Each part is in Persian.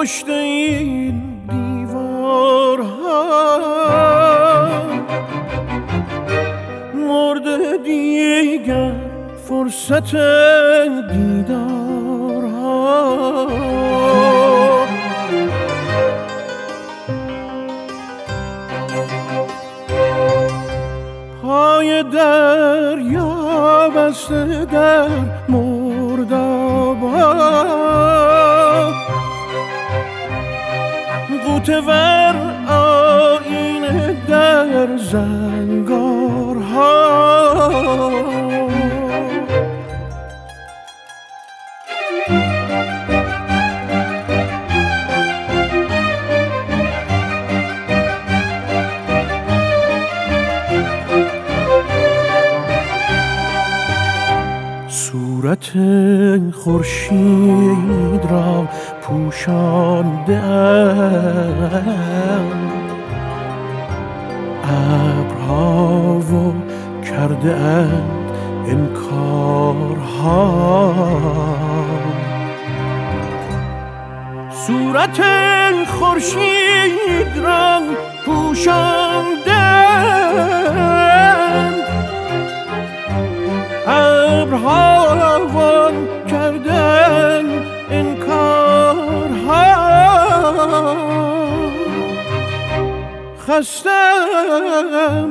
پشت این دیوارها مرده دیگر فرصت دیدارها. پای دریا بسته در مردابا، غوطه ور آینه در زنگارها. صورت خورشید را پوشانده اند ابرها و کرده اند انکارها. صورت خورشید را پوشانده اند ابرها وان کردن انکارها. خستم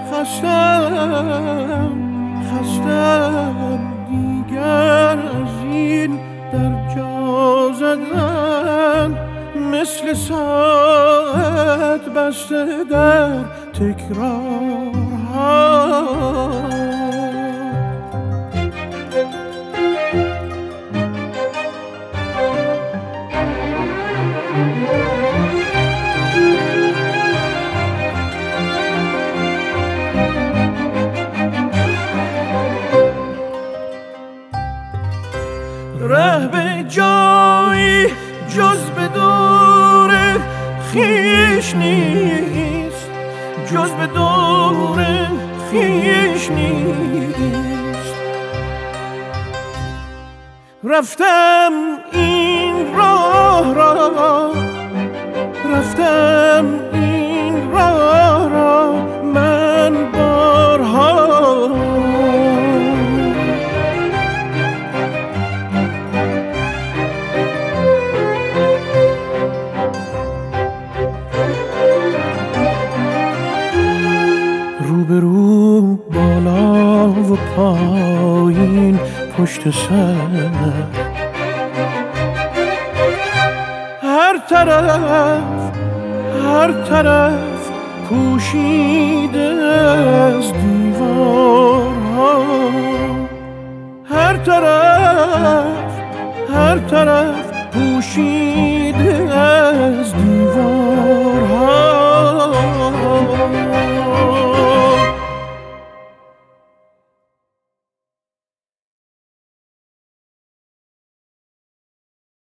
دیگر از این در جا زدن، مثل ساعت بسته در تکرارها. ره به جایی جز به دور خویش نیست، جز به دور خویش نیست. رفتم این راه را، رفتم این راه را من بارها. روبرو بالا و پایین پشت سر، هر طرف پوشیده از دیوارها. هر طرف پوشیده